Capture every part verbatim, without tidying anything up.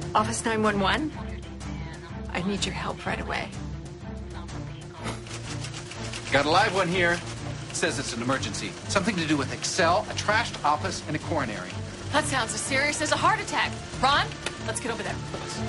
Office nine one one? I need your help right away. Got a live one here. It says it's an emergency. Something to do with Excel, a trashed office, and a coronary. That sounds as serious as a heart attack. Ron, let's get over there.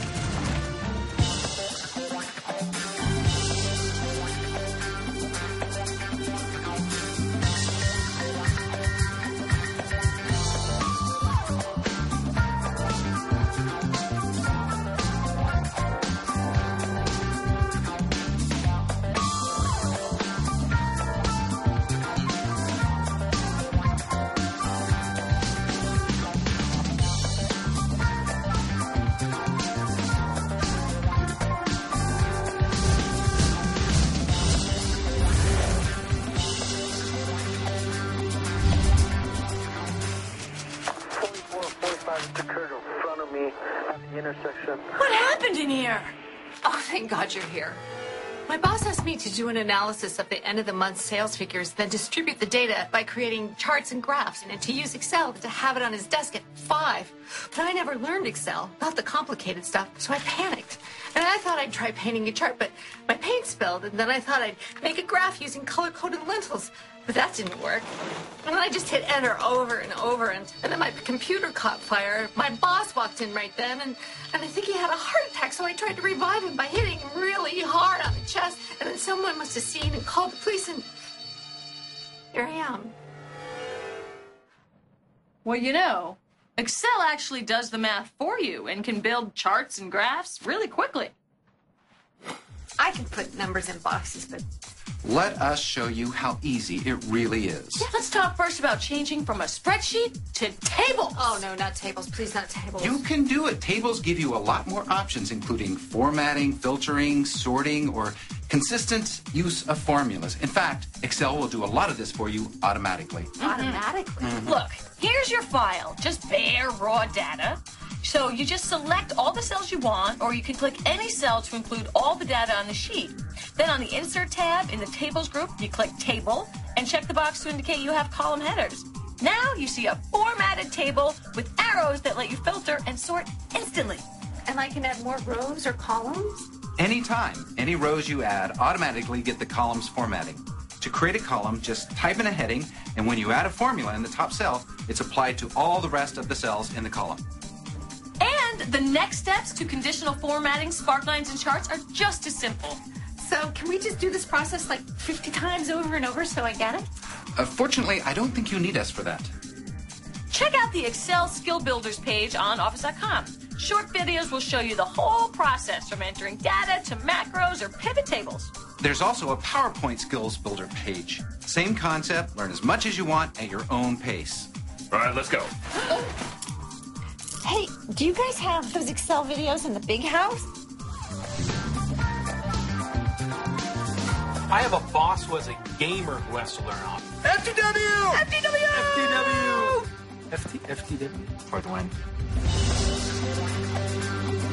What happened in here? Oh, thank God you're here. My boss asked me to do an analysis of the end of the month sales figures, then distribute the data by creating charts and graphs, and to use Excel to have it on his desk at five. But I never learned Excel, not the complicated stuff, so I panicked. And I thought I'd try painting a chart, but my paint spilled, and then I thought I'd make a graph using color-coded lentils. But that didn't work. And then I just hit enter over and over, and, and then my computer caught fire. My boss walked in right then, and, and I think he had a heart attack, so I tried to revive him by hitting him really hard on the chest. And then someone must have seen and called the police, and here I am. Well, you know, Excel actually does the math for you and can build charts and graphs really quickly. I can put numbers in boxes, but... Let us show you how easy it really is. Yeah, let's talk first about changing from a spreadsheet to tables. Oh, no, not tables. Please, not tables. You can do it. Tables give you a lot more options, including formatting, filtering, sorting, or consistent use of formulas. In fact, Excel will do a lot of this for you automatically. Mm-hmm. Automatically? Mm-hmm. Look, here's your file. Just bare, raw data. So you just select all the cells you want, or you can click any cell to include all the data on the sheet. Then on the Insert tab in the Tables group, you click Table and check the box to indicate you have column headers. Now you see a formatted table with arrows that let you filter and sort instantly. And I can add more rows or columns? Anytime. Any rows you add automatically get the columns formatting. To create a column, just type in a heading, and when you add a formula in the top cell, it's applied to all the rest of the cells in the column. And the next steps to conditional formatting sparklines and charts are just as simple. So can we just do this process like fifty times over and over so I get it? Uh, fortunately, I don't think you need us for that. Check out the Excel Skill Builders page on Office dot com. Short videos will show you the whole process from entering data to macros or pivot tables. There's also a PowerPoint Skills Builder page. Same concept, learn as much as you want at your own pace. All right, let's go. Hey, do you guys have those Excel videos in the big house? I have a boss who is a gamer who has to learn how. F T W! F T W! F T W! F T, F T W for the win.